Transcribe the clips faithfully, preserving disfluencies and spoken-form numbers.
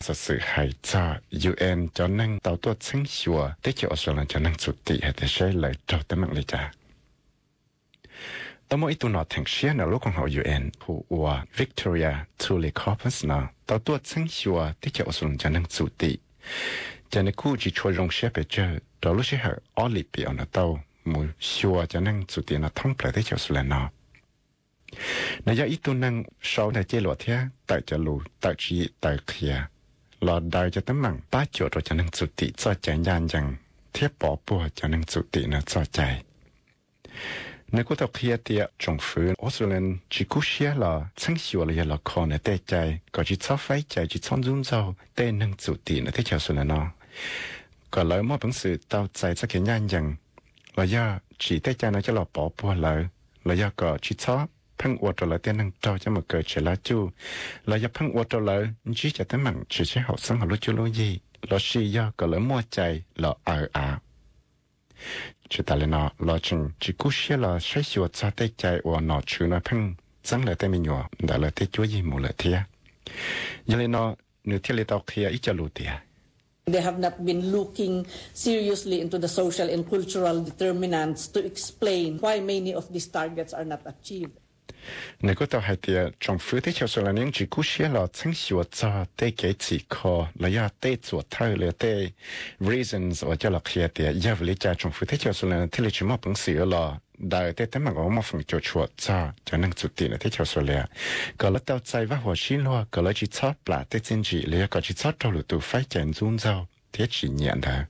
sự sự hay cho u en cho năng tàu tuột sinh xua để cho Australia cho năng chủ tị hay để sẽ lại cho tới mạng lý trả tao mỗi tụi nó thành xia là lúc con họ u en của của Victoria Tully Corpus nó tàu tuột sinh xua để cho Australia cho năng chủ tị cho nên khu chỉ cho rong xe về chơi đó lúc sẽ họ Olympic ở nó tàu một xua cho năng chủ tị nó thông lại để cho Australia nó nãy giờ ít tu năng sau này chơi lụa thế tại cho lù tại chỉ tại kia lọt đại cho tấm bằng ba chỗ rồi cho năng chủ tị cho chạy nhanh rằng thiết bỏ bùa cho năng chủ tị nó cho chạy nếu có tập kia thì trong phủ Australia chỉ cú xia là sáng sủa là là con này tê chạy có chỉ cho phải chạy chỉ chọn dung dâu tê năng chủ tị nó thế cho Australia nó còn lại mọi vấn sự tao chạy cho cái nhanh rằng là do chỉ tê chạy nó cho là bỏ bùa lại là do có chỉ cho phăng uất trở lại tiền năng trao cho một cờ chỉ là chú là do phăng uất trở lại chỉ cho tấm bằng chỉ sẽ học sinh học lúc chú lúc gì là suy do có lỡ mua chạy là ở à chỉ ta lên nó là chừng chỉ cú xia là sai sửa cho tay chạy và nó chữ nó phăng chẳng là tay mình nhỏ đã là tay chúa gì một lợi thế giờ lên nó nếu thiết lập tàu kia ít cho lụt tiền. They have not been looking seriously into the social and cultural determinants to explain why many of these targets are not achieved. Nếu có tàu hay thì trong phía thế cho là những chỉ cú xia là chính sửa cho tê cái chỉ khó là do tê chuột thay là tê reasons ở cho là kia thì giờ về trả trong phía thế cho là thế là chỉ một bằng sửa là đại tê tấm bằng ở một phần cho chuột cho cho năng chủ tiền là thế cho là có là tàu chạy và hồ xin lo có là chỉ chót là tê chính trị là có chỉ chót trâu lụt tụ phải chạy zoom dâu thế chỉ nhận đó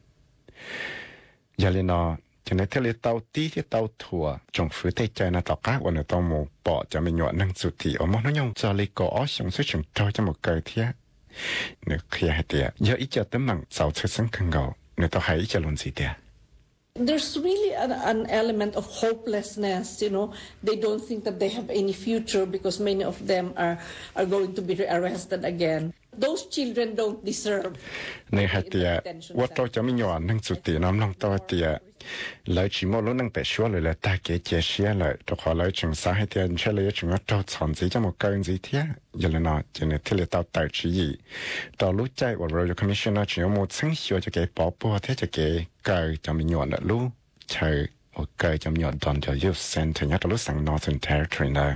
giờ lên nó cho nên thế là tàu tí thì tàu thua trong phía tây trái là tàu cá và nó tàu mù bỏ cho mình nhọn năng chủ thì ở một nó nhung cho lấy có sống xuất trường trôi cho một cây thế nếu khi hay tiệt giờ ít cho tấm bằng giàu chơi sinh khăng gạo nếu tàu hay ít cho luôn gì tiệt. There's really an, an element of hopelessness, you know. They don't think that they have any future because many of them are are going to be arrested again. Those children don't deserve. Này hạt tiệt, what tôi cho mình nhọn năng chủ thì nằm lòng tôi tiệt, lời chỉ một lúc năng bẻ xóa lời là ta kể chia sẻ lời, tôi hỏi lời chừng sao hay tiệt, chơi lời chừng ở trâu chọn gì cho một cái gì thế, giờ là nó chỉ là thế là tao tài chỉ gì, tao lúc chạy vào Royal Commissioner chỉ có một sáng sủa cho cái bỏ bùa thế cho cái cái cho mình nhọn là lúc chơi một cái cho mình nhọn đòn cho youth center nhất là lúc sang Northern Territory này.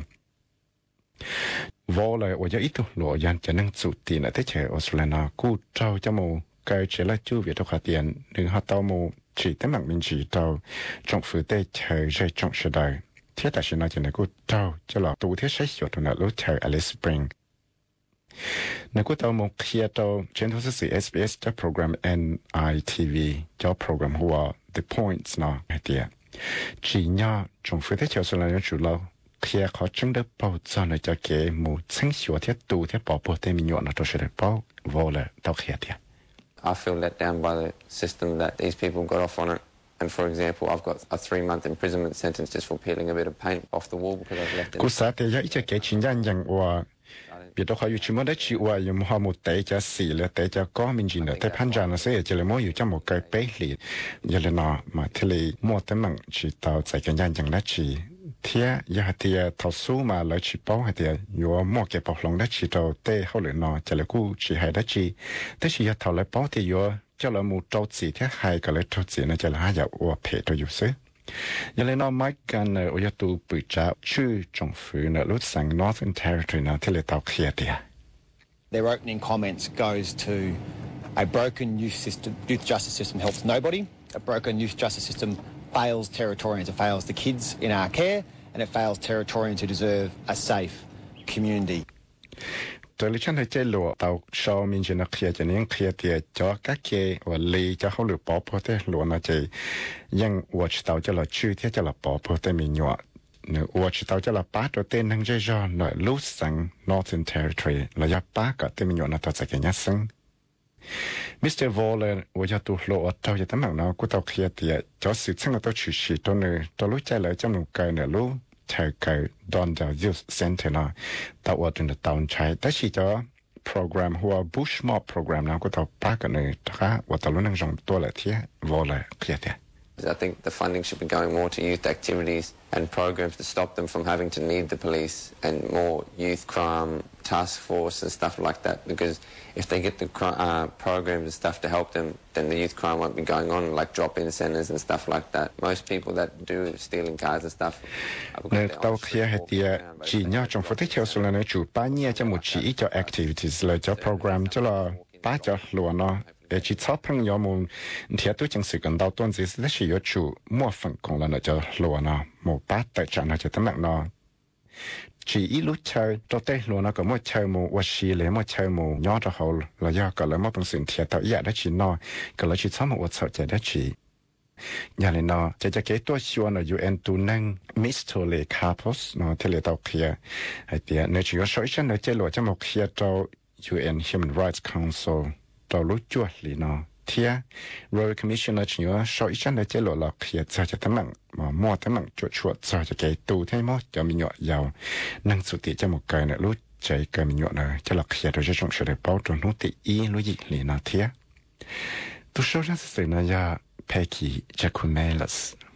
Vô lời ở ít tu lộ dân cho năng chủ tiền ở thế chế Australia cú trâu cho một cái chế là chú việc thuộc tiền đừng họ tao một chỉ tấm bằng mình chỉ tao trong phía tây chơi chơi trong sự đời thiết tại sự nói cho này cú trâu cho là tu thiết sách sửa tụi nó lúc chơi Alice Spring nếu cú tao một kia tao trên thứ sự ét bê ét cho program en i tê vê cho program hoa The Points nó hay tiệt chỉ nhớ trong phía tây chơi Australia chủ lâu khi họ chứng được bảo cho nó cho cái một chính sửa thiết tu thiết bảo bảo tên mình nhọn nó cho sự được bảo vô là tao kia tiệt. I feel let down by the system that these people got off on it. And for example, I've got a three-month imprisonment sentence just for peeling a bit of paint off the wall because I've left it. Cú sa thì giờ ít cái chuyện nhân dân và biết đâu họ yêu chỉ muốn đấy chỉว่า有họ một tế cho xì là tế cho có mình chỉ là tế phán ra nó sẽ chỉ là mỗi yêu cho một cái bể lì giờ là nó mà thế là mua tấm bằng chỉ tao tại cái nhân dân đó chỉ thế giờ thì thầu số mà lấy chỉ bảo hay thì yêu mua cái bảo lòng đó chỉ tao tế họ lại nó chỉ là cú chỉ hay đó chỉ thế chỉ giờ thầu lại bảo thì yêu cho là một trâu chỉ thế hay cái lấy trâu chỉ nó chỉ là hai giờ ở phía tôi yêu xứ giờ lên nó mấy cái ở nhà tù bị trả chữ trong phủ nó lúc sang Northern Territory nó thì là tao kia tiệt. Their opening comments goes to a broken youth system, youth justice system helps nobody. A broken youth justice system fails Territorians. It fails the kids in our care, and it fails Territorians who deserve a safe community. Tôi lý chân thấy chơi lụa tàu sau mình chỉ nó kia cho nên kia thì cho các cái và lì cho họ lựa bỏ bỏ thế lụa nó chỉ nhưng watch tàu cho là chữ thế cho là bỏ bỏ thế mình nhọ nếu watch tàu cho là ba đầu tiên năng chơi cho nó lúc sang Northern Territory là do ba cả thế mình nhọ nó tạo ra cái nhát sinh Mister Waller và cho tụ lụa tàu cho tấm bằng nó của tàu kia thì cho sự sinh là tàu chữ sĩ tàu nữa tàu lúc chạy lại trong một cái nữa lúc chạy cái đòn cho youth center nó tàu ở trên tàu chạy tới chỉ cho program hoa Bushmore program nào của tàu ba cái này ta và tàu luôn năng dùngตัวละที่ Waller kia thế I think the funding should be going more to youth activities and programs to stop them from having to need the police and more youth crime task force and stuff like that, because if they get the uh, programs and stuff to help them, then the youth crime won't be going on, like drop-in centres and stuff like that. Most people that do stealing cars and stuff... Nên tao kia hay tia chỉ nhau trong phút tiếp theo số lần chủ ba nhé cho một chỉ cho activities là cho program cho là ba cho luôn nó để chỉ cho朋友們睇到正式跟到段子是是有主莫分工了那就luôn nó một ba tại trận nó就tấm nặng nó chỉ ít lúc chơi cho tới luôn nó có một chơi một vật gì lấy một chơi một nhỏ cho hậu là do có là một bằng sự thiệt tạo giả đó chỉ nó có là chỉ cho một vật sợ chạy đó chỉ nhà này nó chỉ cho cáiตัวชัวร์nó u en tu năng Mister Le Carpos nó thì lấy tàu kia hay tiệt nếu chỉ có soi chân nó chơi lụa cho một kia tàu u en Human Rights Council tàu lúc chuột lì nó thiệt Royal Commissioner chỉ có soi chân nó chơi lụa là kia cho cho tấm nặng mà mua tấm nặng chuột chuột cho cho cái tu thế mà cho mình nhọ giàu năng số tiền cho một cái nữa lúc chạy cái mình nhọ nữa cho là kia rồi cho chúng sẽ được bao tròn nút tỷ ý lúc gì lì nó thiệt tu số ra sự này ya Peggy Jacumelas.